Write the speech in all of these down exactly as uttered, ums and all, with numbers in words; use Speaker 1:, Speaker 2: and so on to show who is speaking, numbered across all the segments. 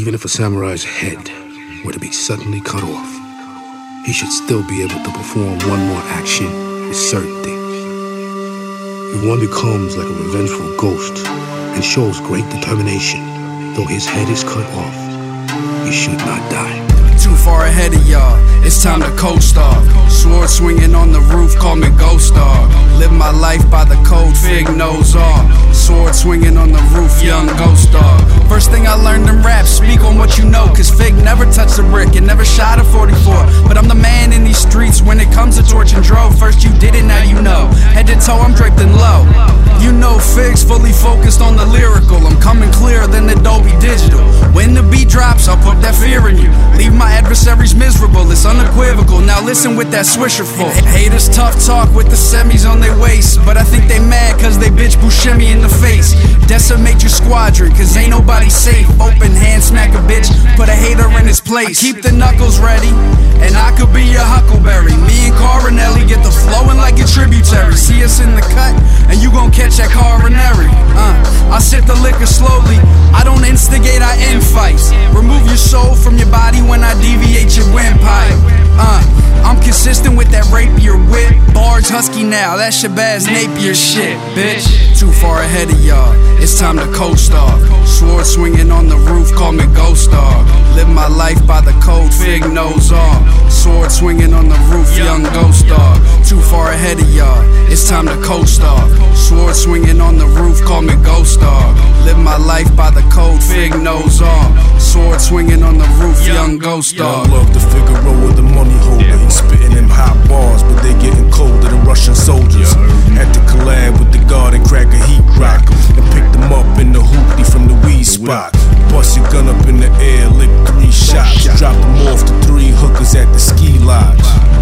Speaker 1: Even if a samurai's head were to be suddenly cut off, he should still be able to perform one more action with certainty. If one becomes like a revengeful ghost and shows great determination, though his head is cut off, he should not die.
Speaker 2: Too far ahead of y'all, it's time to co-star. Sword swinging on the roof, call me Ghost Dog. Live my life by the code, Fig knows all. Sword swinging on the roof, young Ghost Dog. First thing I learned in rap, speak on what you know, cause Fig never touched a brick and never shot a forty-four. But I'm the man in these streets when it comes to torch and drove. First you did it, now you know. Head to toe, I'm draped in low. You know Fig's fully focused on the lyrical. I'm coming clearer than Adobe Digital. When the beat drops, I'll put that fear in you. Leave my adversaries miserable, it's unequivocal. Now listen with that swisher full. Haters tough talk with the semis on their waist, but I think they mad cause they bitch Buscemi in the face. Decimate your squadron cause ain't nobody safe. Open hand smack a bitch, put a hater in his place. I keep the knuckles ready, and I could be your Huckleberry. Me and Coronelli get the flowing like a tributary. See us in the cut, and you gon' catch that coronary. Uh, I sip the liquor slowly, I don't instigate, I end fights. Remove your soul from your body when I deviate your windpipe. Uh, I'm consistent with that rapier whip. Barge husky now, that Shabazz Napier shit, bitch. Too far ahead of y'all, it's time to co-star. Sword swinging on the roof, call me Ghost Dog. Live my life by the code, Fig knows all. Sword swinging on the roof, young Ghost Dog. Too far ahead of y'all, it's time to co-star. Sword swinging on the roof, call me Ghost Dog. Live my life by the code, Fig knows all. Sword swinging on the roof, young Ghost Dog.
Speaker 3: I love the Figaro with the money holder. He's spitting them hot bars, but they getting colder than Russian soldiers. Had to collab with the guard and crack a heat rock, and pick them up in the hoopty from the weed spot. Bust your gun up in the air, lick three shots. Drop them off to three hookers at the ski lodge.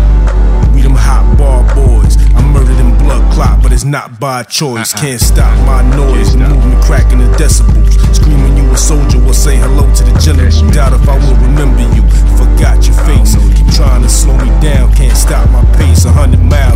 Speaker 3: We them hot bar boys. I murdered in blood clot, but it's not by choice. Can't stop my noise. The movement cracking the decibels. Screaming you a soldier will say hello to the general. Doubt if I will remember you. Forgot your face. Keep trying to slow me down. Can't stop my pace. A hundred miles.